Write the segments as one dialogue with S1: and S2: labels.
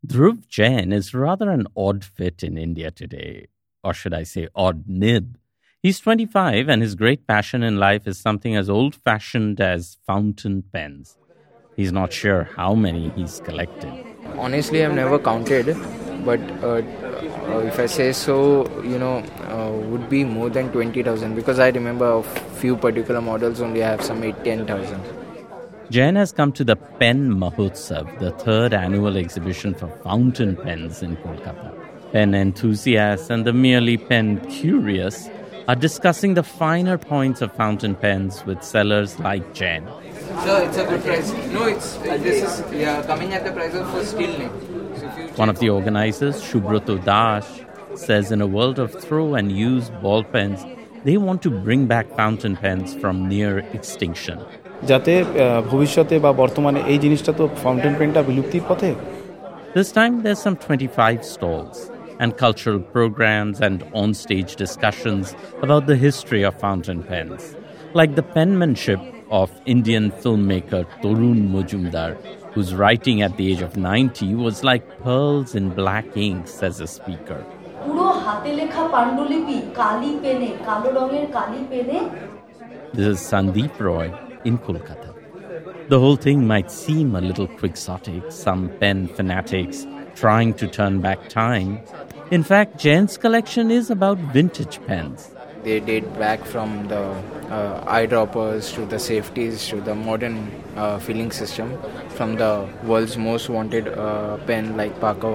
S1: Dhruv Jain is rather an odd fit in India today, or should I say odd nib. He's 25 and his great passion in life is something as old-fashioned as fountain pens. He's not sure how many he's collected.
S2: Honestly, I've never counted, but if I say so, would be more than 20,000 because I remember a few particular models only I have some 10,000.
S1: Jain has come to the Pen Mahotsav, the third annual exhibition for fountain pens in Kolkata. Pen enthusiasts and the merely pen curious are discussing the finer points of fountain pens with sellers like Jain.
S2: Sir, it's a good price. No, this is coming at the price of a steel nib.
S1: One of the organizers, Shubroto Das, says in a world of throw and use ball pens, they want to bring back fountain pens from near extinction.
S3: যাতে ভবিষ্যতে বা বর্তমানে এই জিনিসটা তো fountain পেনটা বিলুপ্তির পথে.
S1: This time there's some 25 stalls and cultural programs and on-stage discussions about the history of fountain pens, like the penmanship of Indian filmmaker Torun Majumdar, whose writing at the age of 90 was like pearls in black ink, says a speaker.
S4: পুরো হাতে লেখা পাণ্ডুলিপি কালি পেনে কালো রঙের কালি পেনে.
S1: This is Sandeep Roy in Kolkata. The whole thing might seem a little quixotic, some pen fanatics trying to turn back time. In fact, Jain's collection is about vintage pens.
S2: They date back from the eyedroppers to the safeties to the modern filling system, from the world's most wanted pen like Parker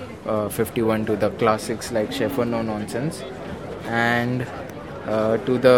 S2: 51 to the classics like Shepherd No Nonsense, and to the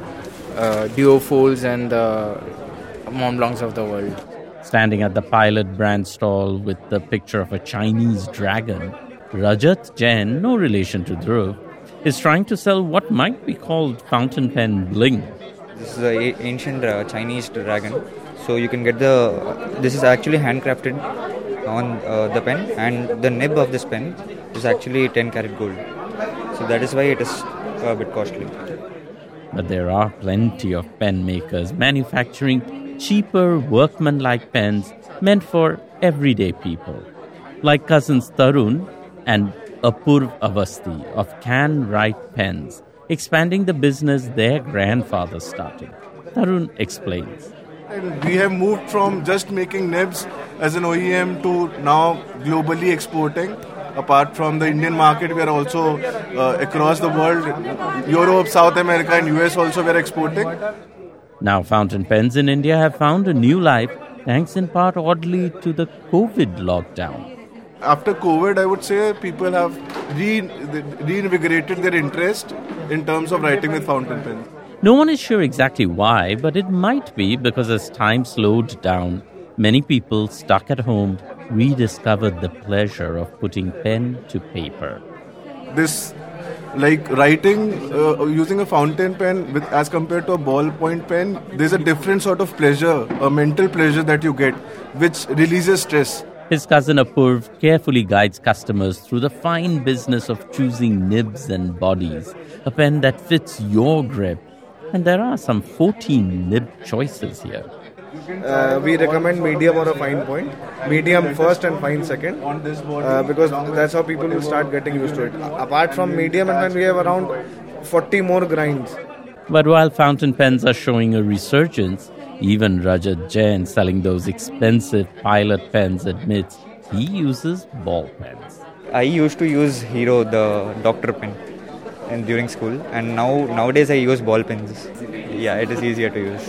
S2: duofolds and the Mont Blancs of the world.
S1: Standing at the Pilot brand stall with the picture of a Chinese dragon, Rajat Jain, no relation to Dhruv, is trying to sell what might be called fountain pen bling.
S5: This is an ancient Chinese dragon. So you can get this is actually handcrafted on the pen, and the nib of this pen is actually 10 karat gold. So that is why it is a bit costly.
S1: But there are plenty of pen makers manufacturing cheaper workman-like pens meant for everyday people, like cousins Tarun and Apurv Avasti of Can Write Pens, expanding the business their grandfather started. Tarun explains.
S6: And we have moved from just making nibs as an OEM to now globally exporting. Apart from the Indian market, we are also across the world, Europe, South America and US also we are exporting.
S1: Now fountain pens in India have found a new life, thanks in part oddly to the COVID lockdown.
S6: After COVID, I would say people have reinvigorated their interest in terms of writing with fountain pens.
S1: No one is sure exactly why, but it might be because as time slowed down, many people stuck at home rediscovered the pleasure of putting pen to paper.
S6: This, like writing using a fountain pen as compared to a ballpoint pen, there's a different sort of pleasure, a mental pleasure that you get, which releases stress.
S1: His cousin Apurv carefully guides customers through the fine business of choosing nibs and bodies, a pen that fits your grip. And there are some 14 nib choices here.
S3: We recommend medium or a fine point. Medium first and fine second. Because that's how people will start getting used to it. Apart from medium, and then we have around 40 more grinds.
S1: But while fountain pens are showing a resurgence, even Rajat Jain, selling those expensive Pilot pens, admits he uses ball pens.
S5: I used to use Hero, the doctor pen, and during school, and nowadays I use ball pens. Yeah, it is easier to use.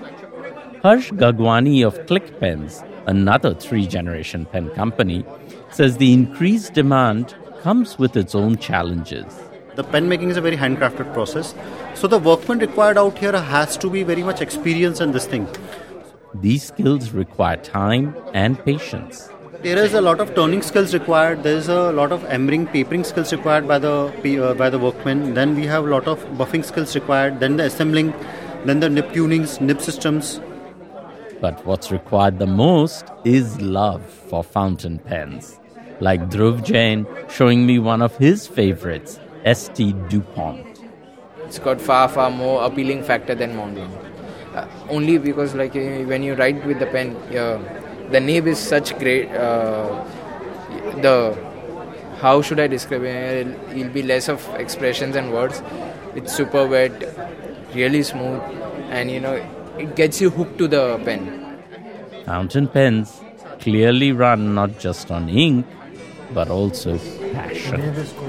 S1: Harsh Gagwani of Click Pens, another 3-generation pen company, says the increased demand comes with its own challenges.
S7: The pen making is a very handcrafted process. So the workman required out here has to be very much experienced in this thing.
S1: These skills require time and patience.
S7: There is a lot of turning skills required. There is a lot of embrying, papering skills required by the workmen. Then we have a lot of buffing skills required. Then the assembling, then the nib tunings, nib systems.
S1: But what's required the most is love for fountain pens. Like Dhruv Jain showing me one of his favorites, St. DuPont.
S2: It's got far more appealing factor than Mont Blanc. Only because when you write with the pen, the nib is such great. the how should I describe it? It'll be less of expressions and words. It's super wet, really smooth, and it gets you hooked to the pen.
S1: Fountain pens clearly run not just on ink, but also passion.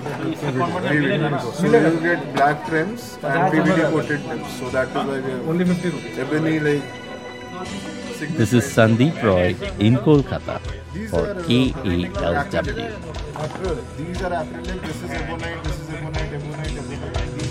S6: So you get black trims and PVD coated nibs. So that is why we have
S3: Only 50 rupees.
S6: ebony like.
S1: This is Sandeep Roy in Kolkata for KALW.
S6: These are acrylic. This is ebonite. This is ebonite.